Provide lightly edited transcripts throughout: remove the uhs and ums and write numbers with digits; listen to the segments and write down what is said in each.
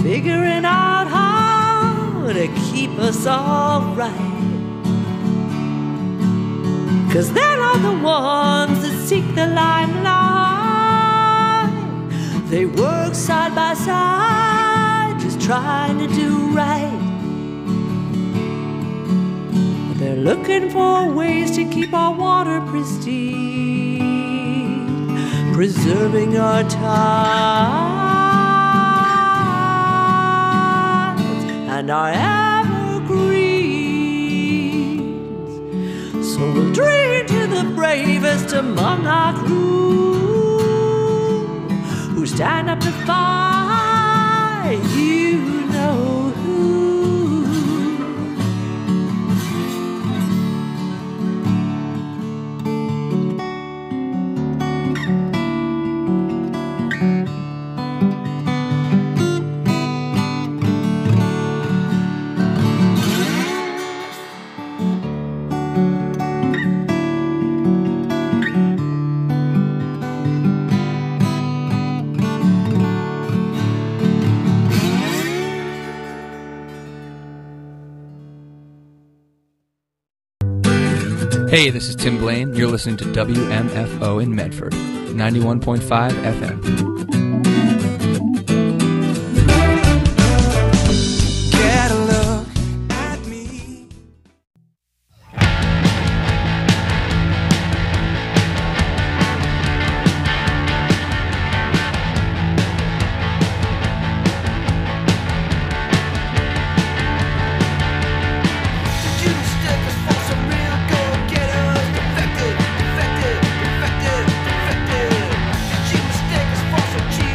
figuring out how to keep us all right. 'Cause they're not the ones that seek the limelight. They work side by side, just trying to do right. They're looking for ways to keep our water pristine, preserving our tides and our evergreens. So we'll dream to the bravest among our crew, who stand up to fight, you know who. Hey, this is Tim Blaine. You're listening to WMFO in Medford, 91.5 FM. Defected, defected, defected. Did you mistake us for some cheap?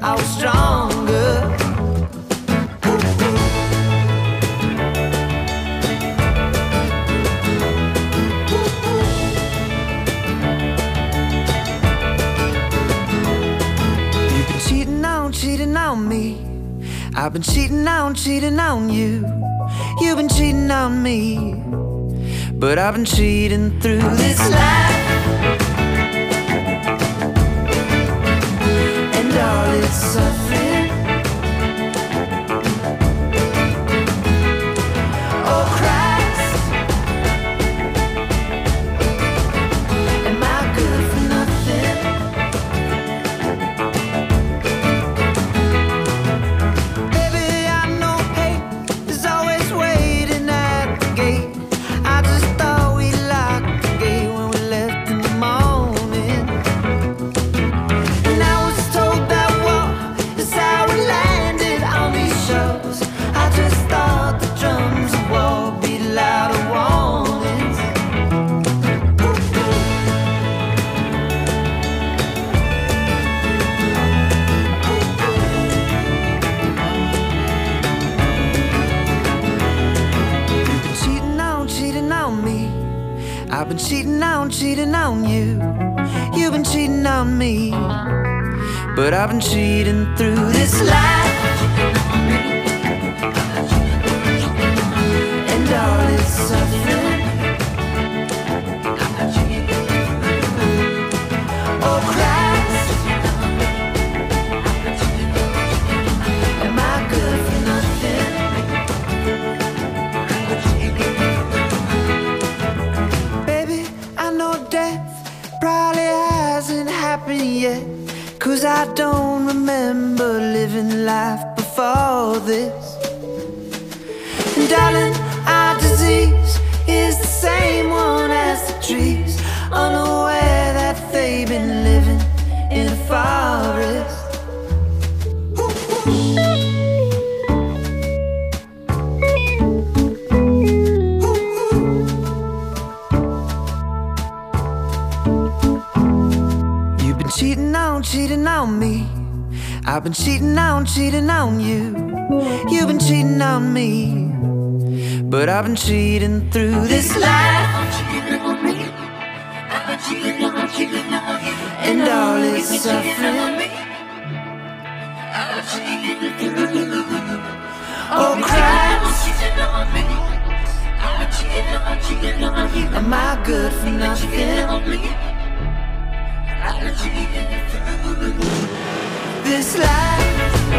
I was stronger. You've been cheating on me. I've been cheating on you. You've been cheating on me, but I've been cheating through this life, and all its suffering. Oh Christ, am I good for nothing? Baby, I know hate is always waiting at the gate. I just thought we locked the gate when we left in the morning. And I was told that war is how we landed on these shores. I just thought the drums of war beat louder warnings. You've been cheating on me. I've been cheating on you. You've been cheating on me, but I've been cheating through this life, and all its suffering. Oh Christ, am I good for nothing? Baby, I know death probably hasn't happened yet, 'cause I don't remember living life before this. And darling, our disease is the same one as the trees, unaware that they've been living in a forest. You've been cheating on me. I've been cheating on you. You've been cheating on me, but I've been cheating through this life, and all its suffering. Oh Christ, am I good for nothing? This life,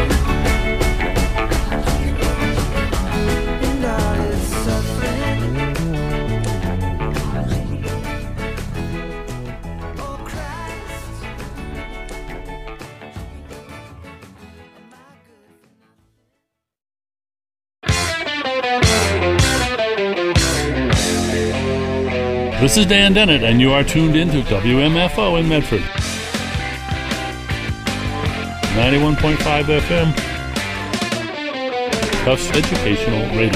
and all its suffering. Oh Christ, This is Dan Dennett, and you are tuned in to WMFO in Medford. 91.5 FM, Tufts Educational Radio.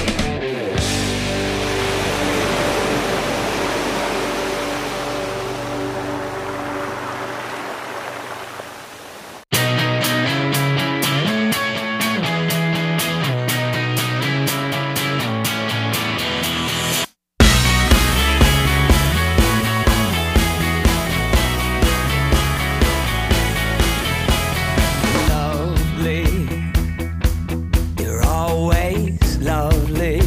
Lovely, you're always lovely.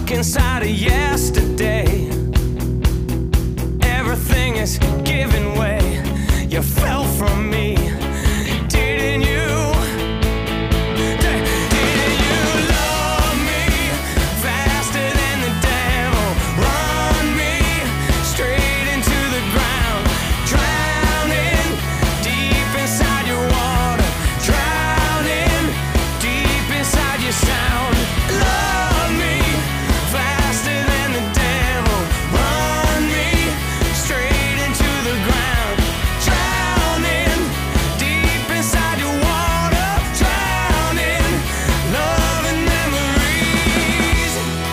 stuck inside of yesterday. Everything is giving way. You fell from me, didn't you? Didn't you love me faster than the devil? Run me straight into the ground, drowning deep inside your water, drowning deep inside your sound. Love me faster than the devil. Run me straight into the ground, drowning deep inside your water, drowning love and memories.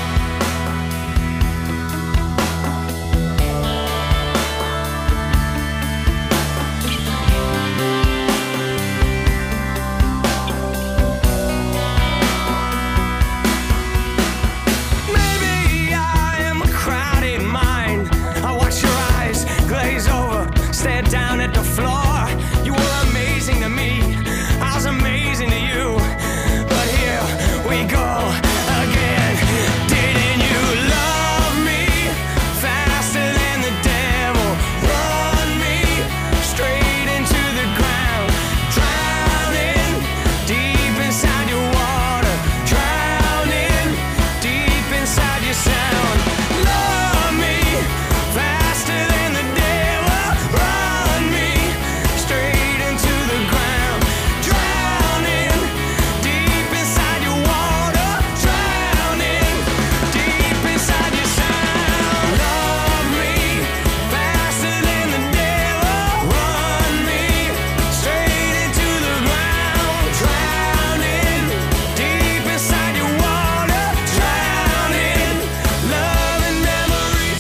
Maybe I am a crowded mind. I watch your eyes glaze over, stare down at the floor. You were amazing to me, I was amazing to you. But here we go again. Didn't you love me faster than the devil? Run me straight into the ground, drowning deep inside your water, drowning deep inside your sound. Love me faster than the devil. Run me straight into the ground, drowning deep inside your water, drowning deep inside your sound. Love me faster than the devil. Run me straight into the ground, drowning deep inside your water, drowning love and memories.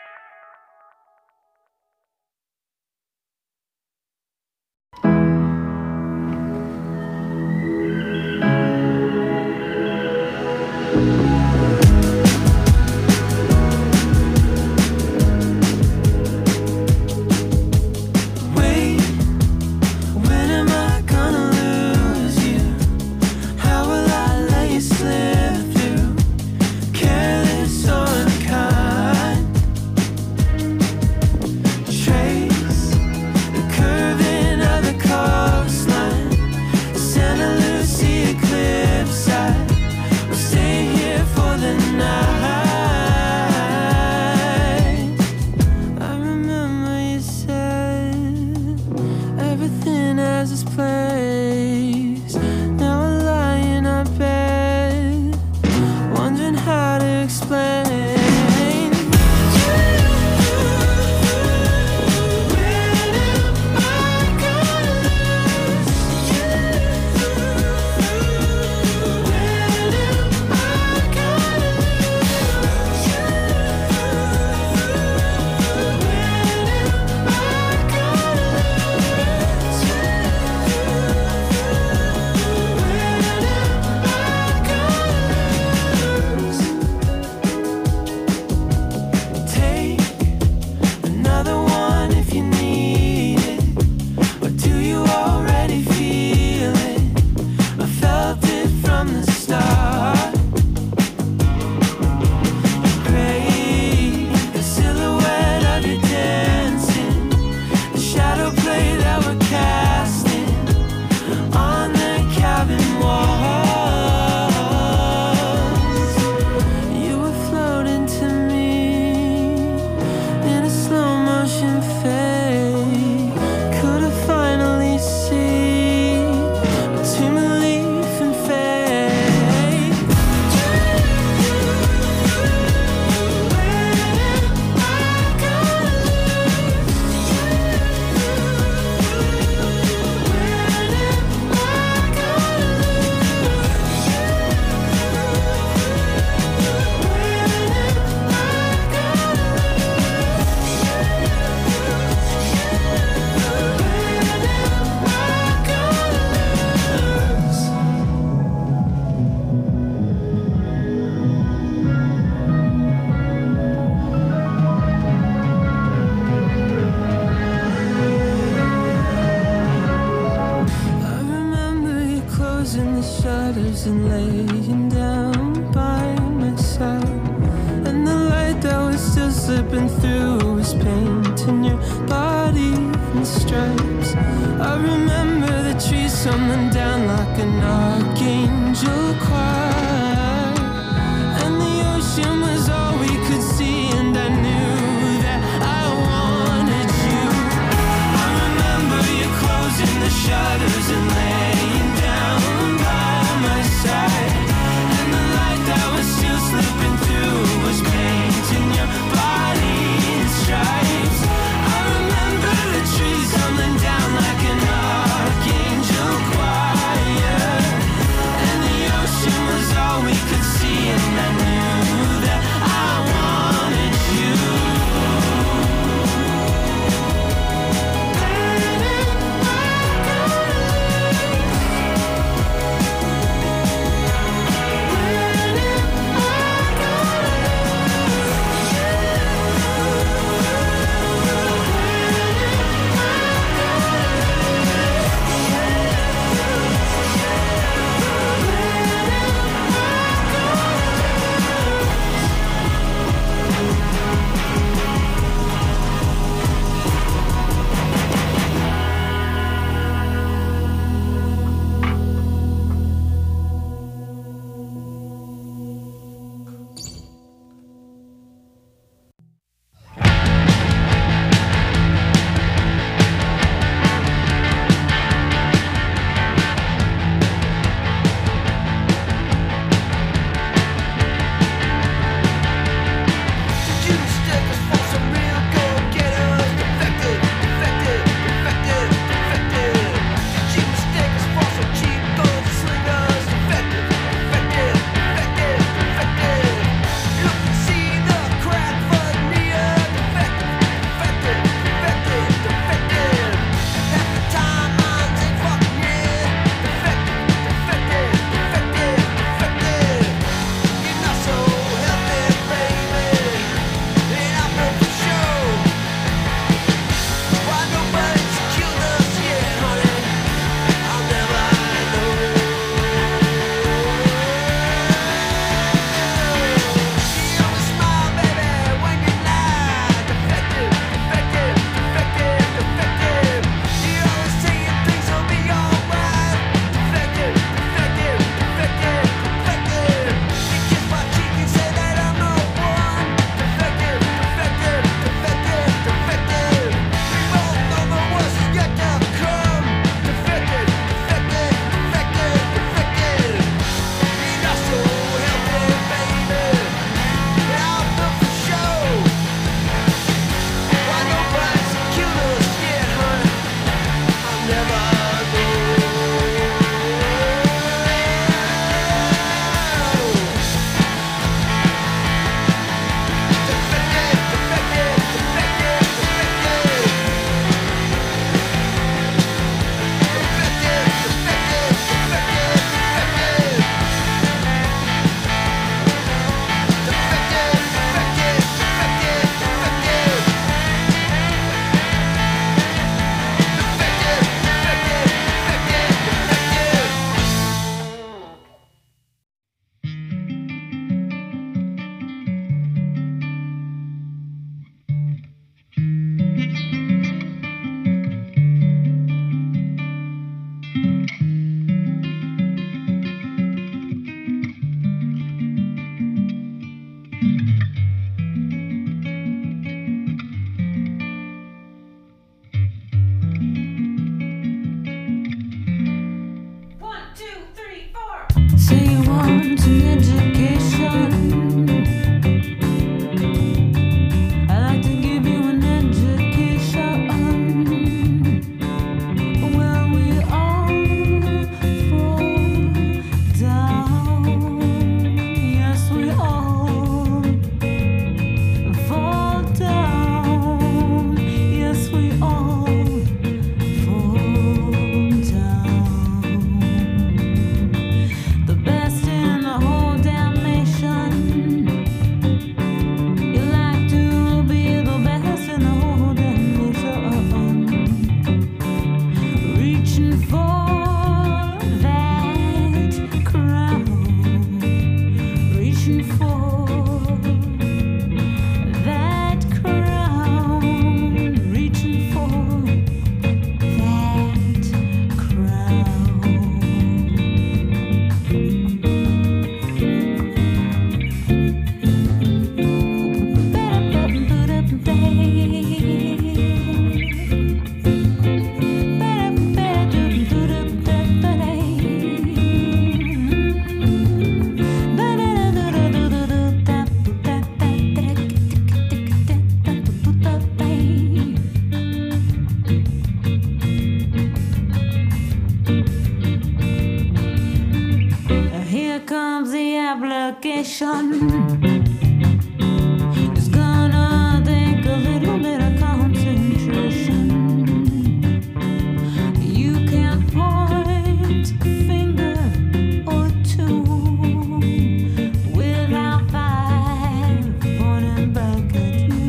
Wait, when am I gonna lose you? How will I let you slip through? Careless or unkind. Trace the curving of the coastline, Santa Lucia cliffside. We'll stay here for the night. I remember you said everything has its place. Now I lie in our bed, wondering how to explain. When am I gonna lose you? When am I gonna lose you? When am I gonna lose you? Take another one if you need it. Or do you already feel it? I felt it from the start. Gray, the silhouette of you dancing, the shadow play that we're casting on the cabin walls. You were floating to me in a slow motion fade. Could I finally see between relief and fate? When am I gonna lose you? When am I gonna lose you? closing the shutters and laying down by my side. was slipping through was painting your body in stripes. I remember the trees tumbling down like an archangel choir, and the ocean was all we could see, and I knew that I wanted you. I remember you closing the shutters and laying down by my side, and the light that was still slipping through was painting your body in stripes. I remember the trees tumbling down like an archangel choir, and the ocean was all we could see, and I knew that I wanted you. I application. It's gonna take a little bit of concentration. You can't point a finger or two without five pointing back at you.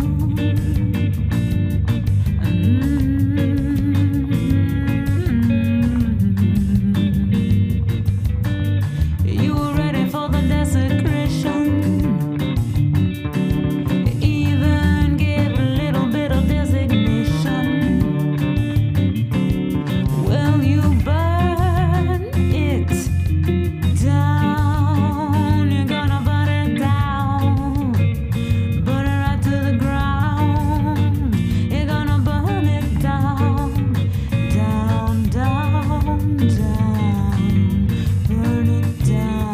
You were ready for the desecration. Even gave a little bit of designation. Well, you burn it down. You're gonna burn it down. Burn it right to the ground. You're gonna burn it down. Down, down, down. Burn it down.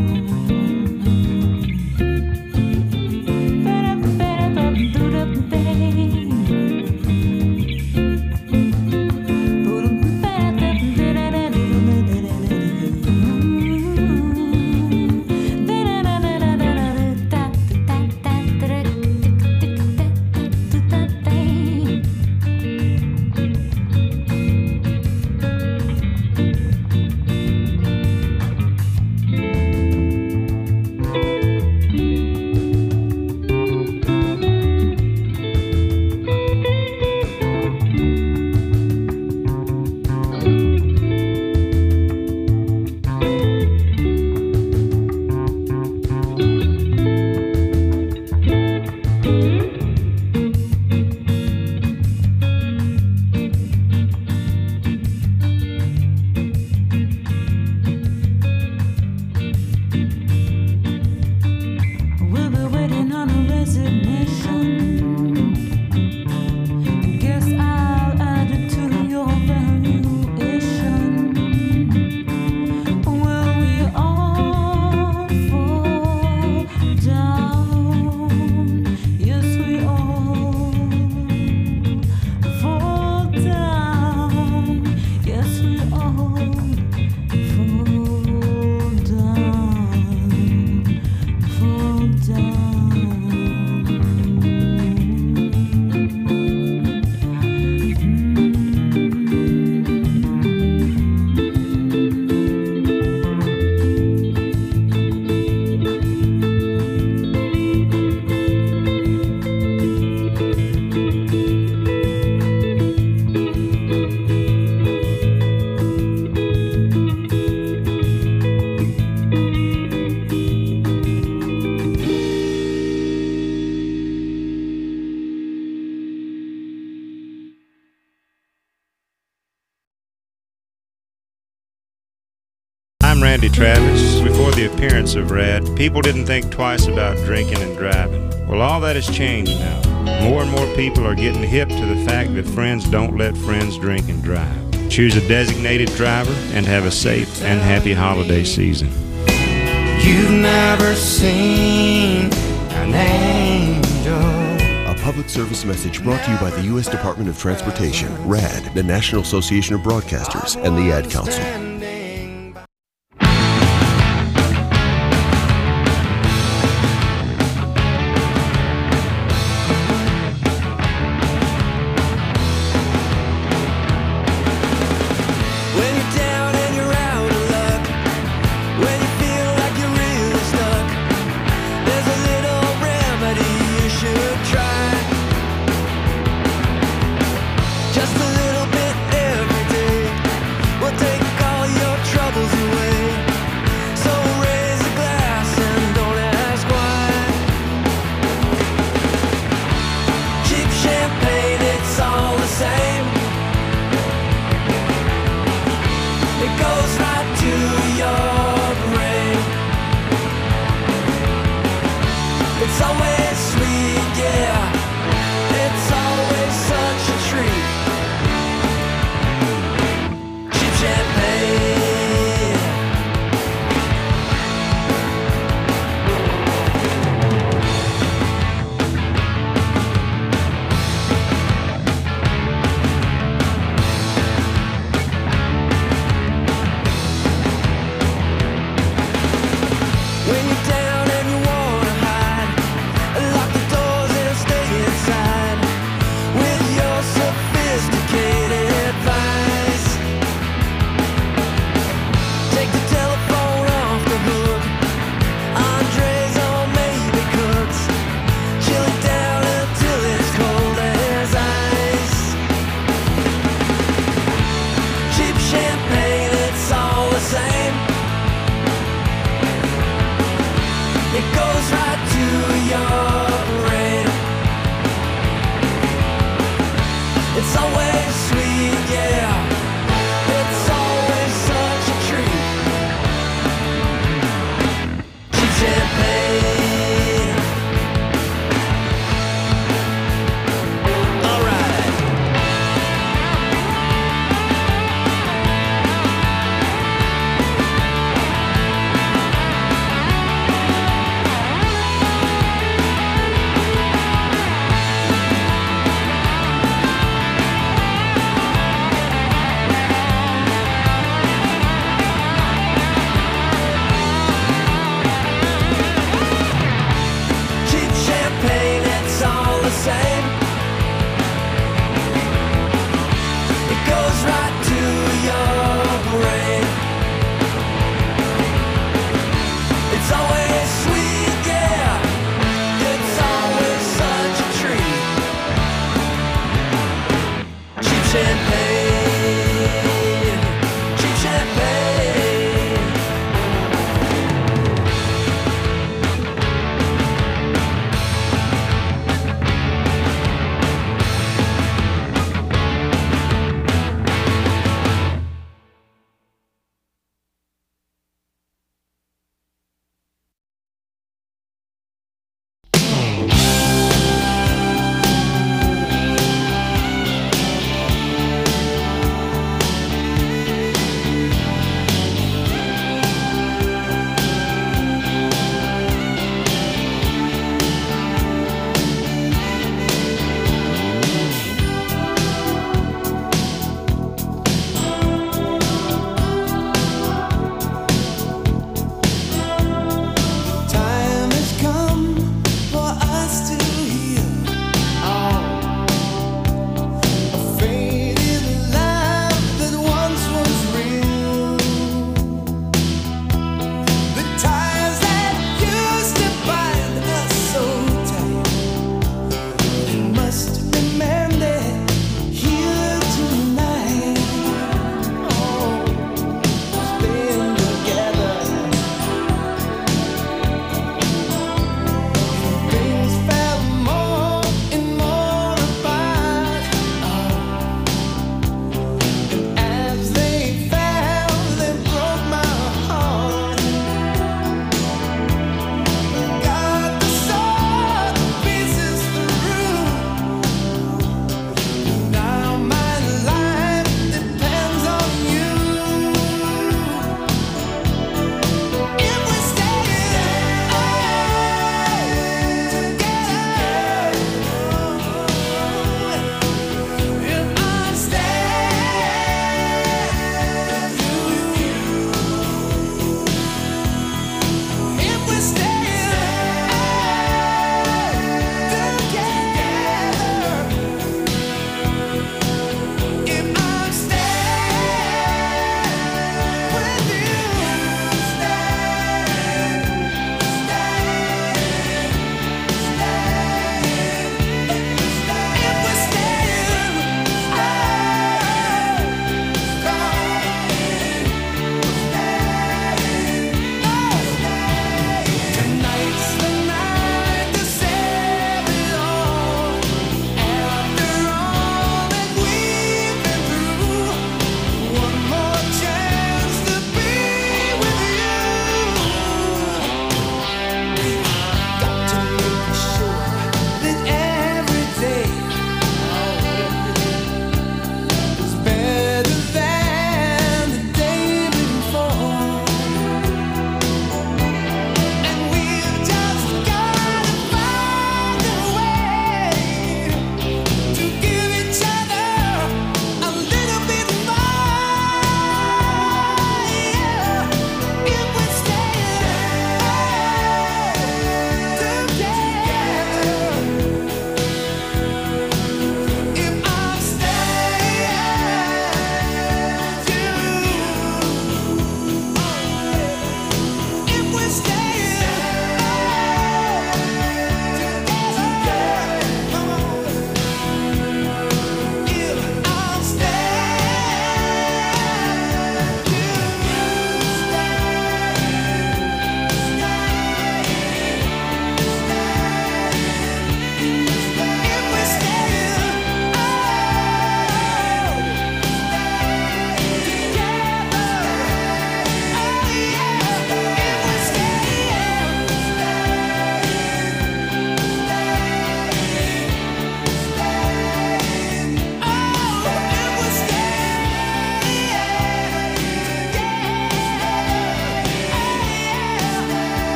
We'll be waiting on a resignation. Guess I'll add it to your valuation. Well, we all fall down. Yes, we all fall down. Yes, we all fall down. Fall down. I'm Randy Travis. Before the appearance of Rad, people didn't think twice about drinking and driving. Well, all that has changed now. More and more people are getting hip to the fact that friends don't let friends drink and drive. Choose a designated driver and have a safe and happy holiday season. You've never seen an angel. A public service message brought to you by the U.S. Department of Transportation, RAD, the National Association of Broadcasters, and the Ad Council. When you're down and you're out of luck, when you feel like you're really stuck, there's a little remedy you should try. Just a little bit every day will take all your troubles away. So raise a glass and don't ask why. Cheap champagne, it's all the same. It goes right to your brain. It's always sweet, yeah. It's always such a treat. Cheap champagne.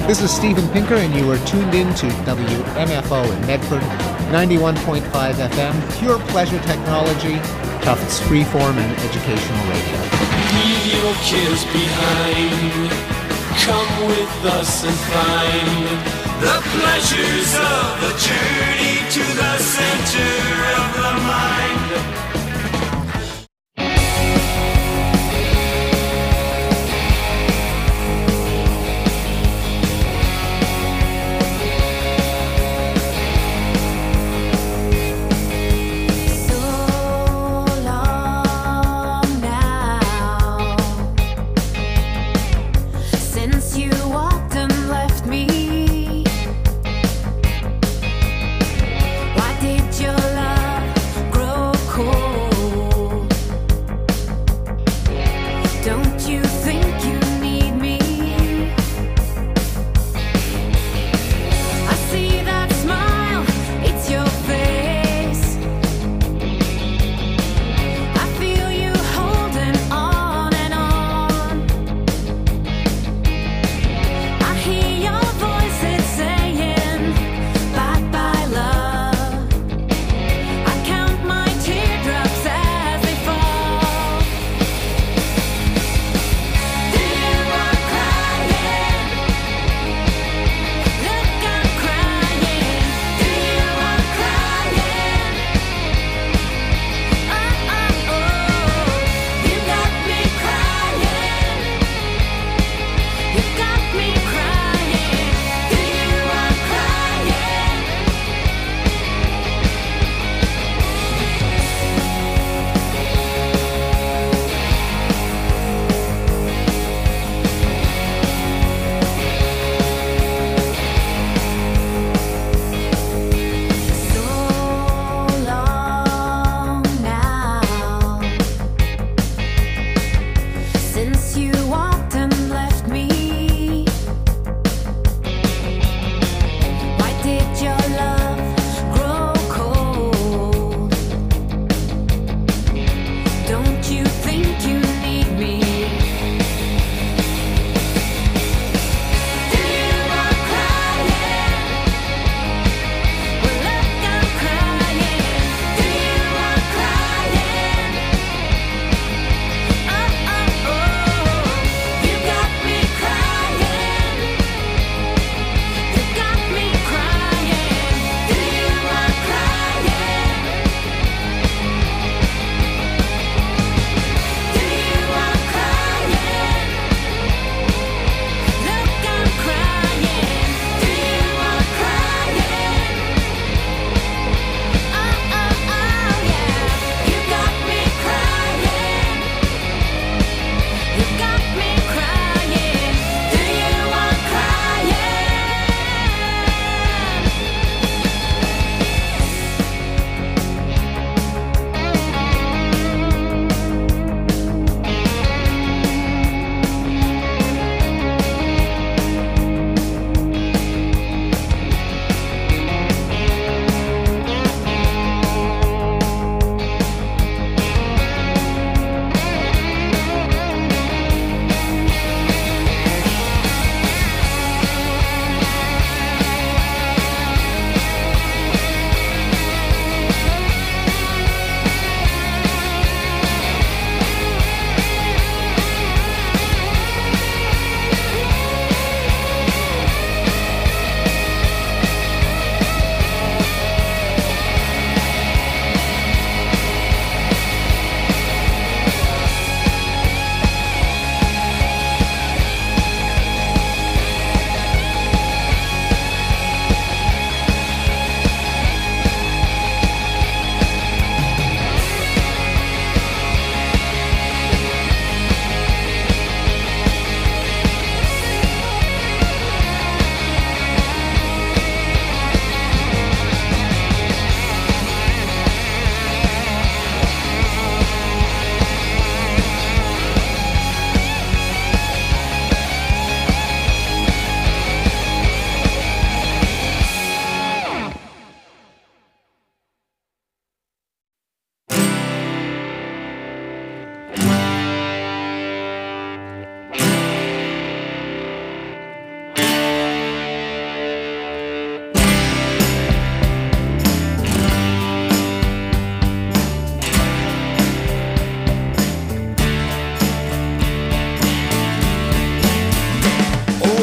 This is Stephen Pinker, and you are tuned in to WMFO in Medford, 91.5 FM, pure pleasure technology, Tufts freeform and educational radio. Leave your cares behind. Come with us and find the pleasures of the journey to the center of the mind. Did your love grow cold?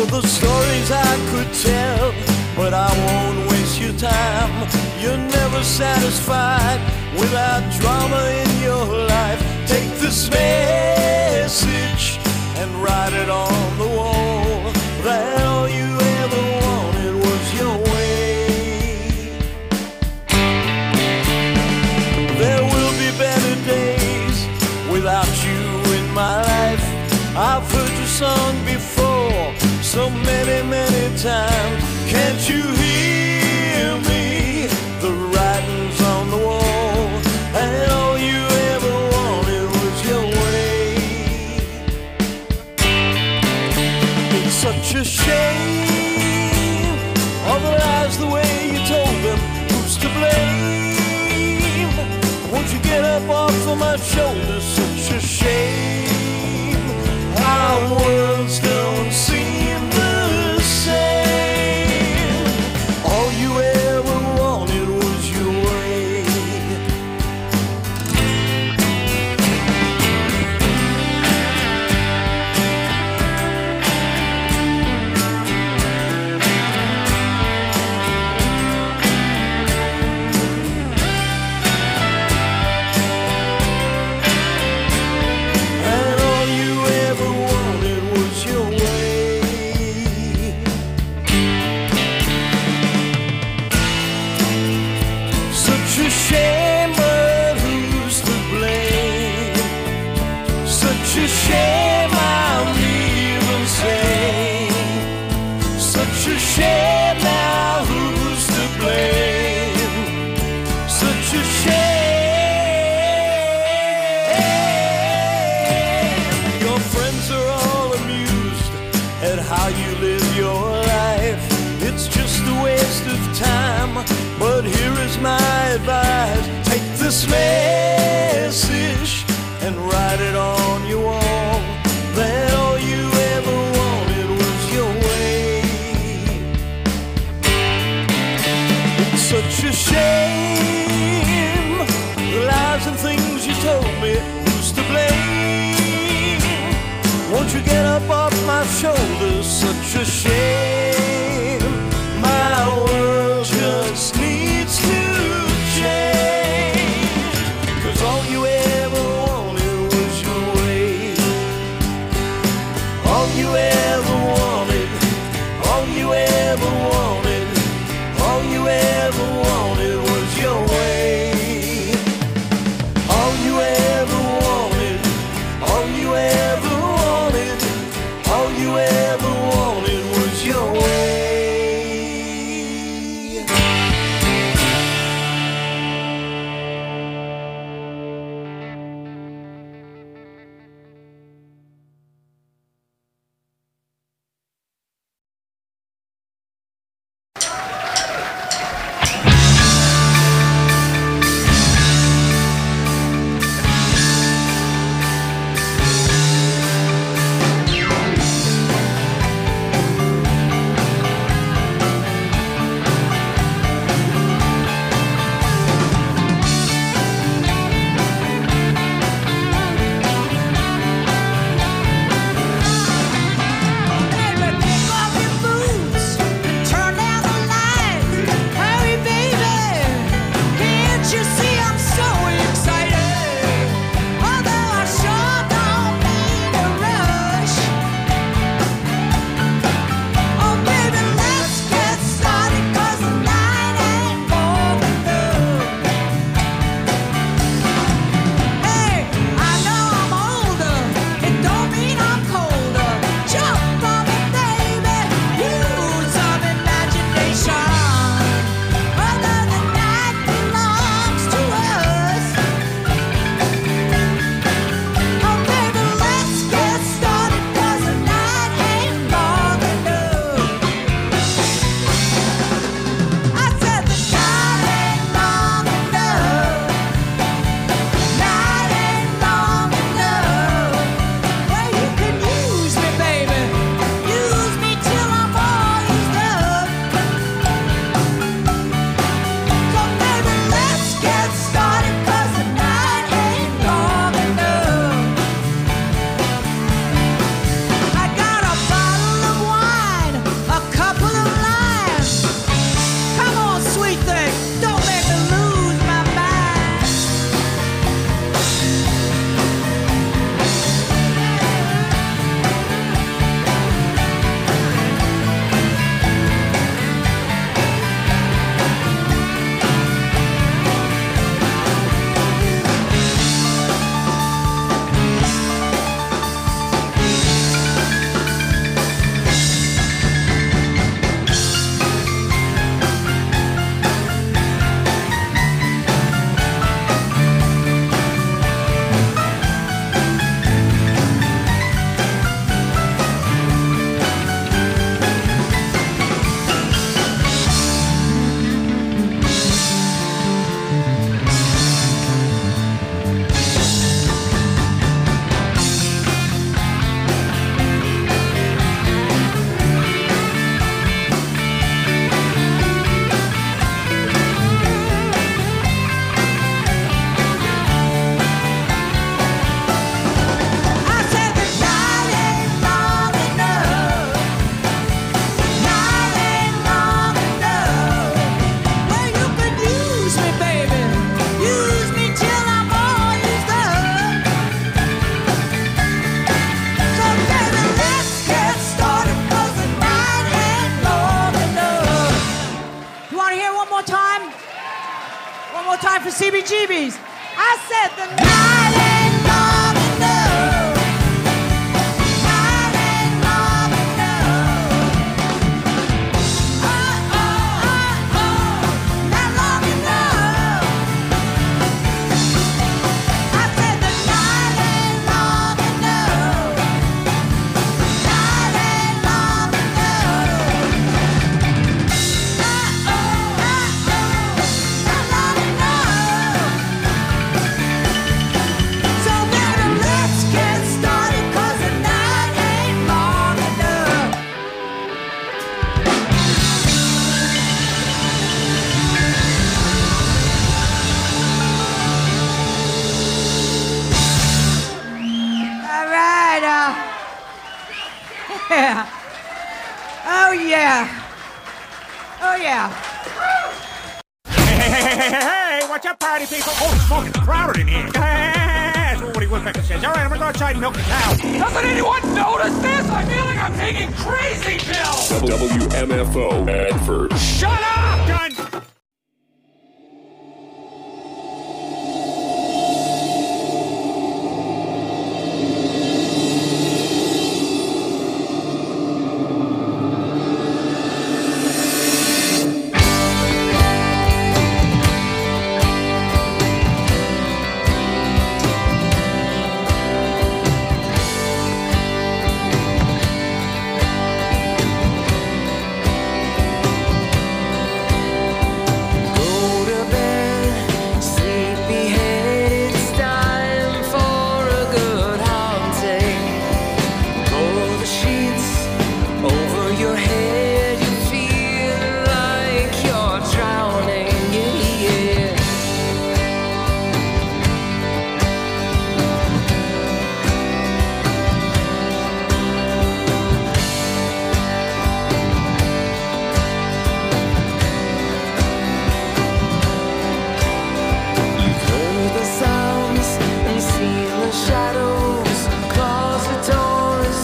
the stories I could tell, but I won't waste your time. You're never satisfied without drama in your life. Take this message and write it on the wall, that all you ever wanted was your way. There will be better days without you in my life. I've heard your song before so many, many times. Can't you hear me? The writing's on the wall, and all you ever wanted was your way. It's such a shame, all the lies, the way you told them. Who's to blame? Won't you get up off of my shoulders? Such a shame, our worlds don't seem the same. All you ever wanted was your way. And all you ever wanted was your way. Such a shame, but who's to blame? Such a shame, I'm even sane. Such a shame, now who's to blame? Such a shame. Your friends are all amused at how you live your life. It's just a waste of time, but here is my advice. Take this message and write it on your wall, that all you ever wanted was your way. It's such a shame, the lies and things you told me. Who's to blame? Won't you get up off my shoulders? Such a shame, my world just needs to change. 'Cause all you ever wanted was your way. All you ever wanted, all you ever wanted, all you ever wanted was your way. All you ever wanted, all you ever wanted, all you ever wanted was your way. CBGBs. I said the night ain't long enough. Night ain't long enough. Not long enough. I said the night ain't long enough. Night ain't long enough. Not long enough. So baby, let's get started, 'cause the night ain't long enough. All right, yeah. Oh yeah. Oh yeah. Hey, watch out, party people. Oh, it's fucking crowded in here. That's what Woody Woodpecker says. All right, I'm gonna go outside and milk the cow. Doesn't anyone notice this? I feel like I'm taking crazy pills. WMFO Medford. Shut up! Done